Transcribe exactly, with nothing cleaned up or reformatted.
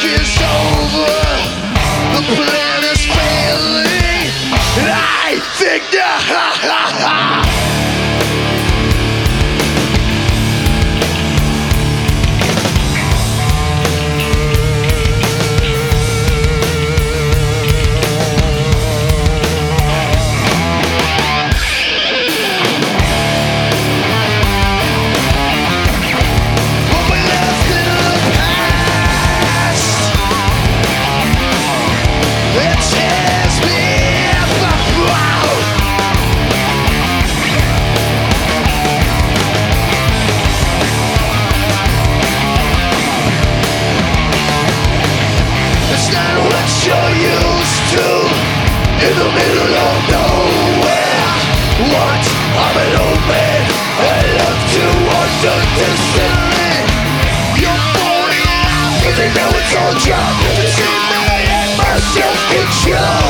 is over. The plan is failing. I think that. You're used to in the middle of nowhere. What? I'm an old man. I love to wander distantly. You're falling out, cause you know it's all job. You see me and my self-control.